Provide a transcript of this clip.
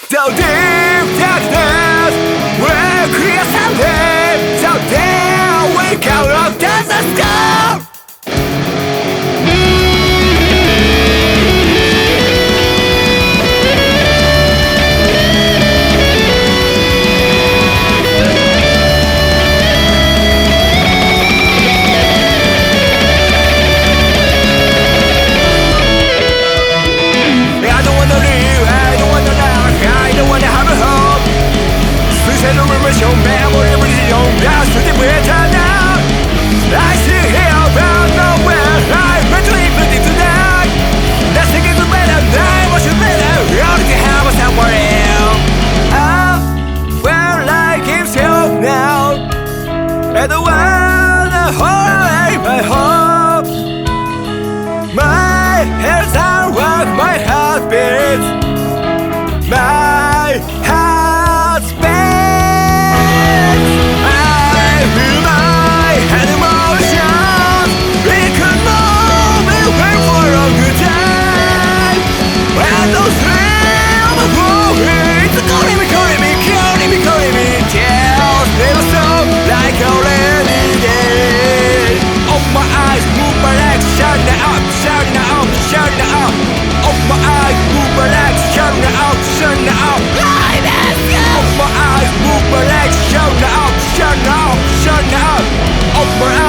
So deep darkness will clear someday. So dare we count up to the sky. Your memory was your last to the winter now. I see here about nowhere. I'm mentally bleeding tonight. Nothing is better than what you better. You only have a somewhere else. I feel like himself now. And the world, the whole life, my hope. My hands are work, my heart beats. My heart beats. Open my eyes, move my legs, shout now, shout now, shout now. Open my eyes.